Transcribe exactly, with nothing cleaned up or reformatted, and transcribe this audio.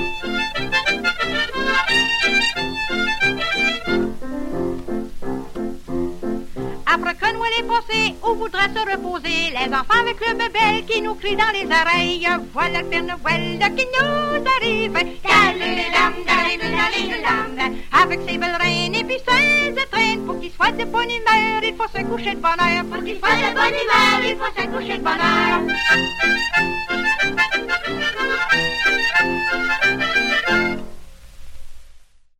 Après que Noël est passé, on voudrait se reposer. Les enfants avec le bébé qui nous crient dans les oreilles. Voilà le Père Noël qui nous arrive. Avec ses belles reines et puis ses étrennes. Pour qu'il soit de bonne humeur, il faut se coucher de bonne heure. Pour qu'il soit de bonne humeur, il faut se coucher de bonne heure.